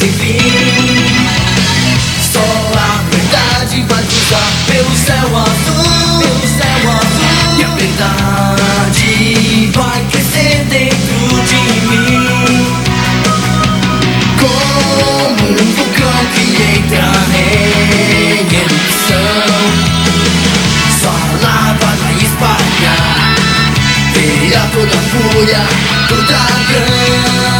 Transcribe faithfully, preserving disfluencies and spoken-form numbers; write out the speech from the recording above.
sem fim. Só a verdade vai cruzar pelo céu azul, pelo céu azul. E a verdade vai crescer dentro de mim, como um vulcão que entra em erupção. Só a lava vai espalhar, verá toda a fúria do dragão.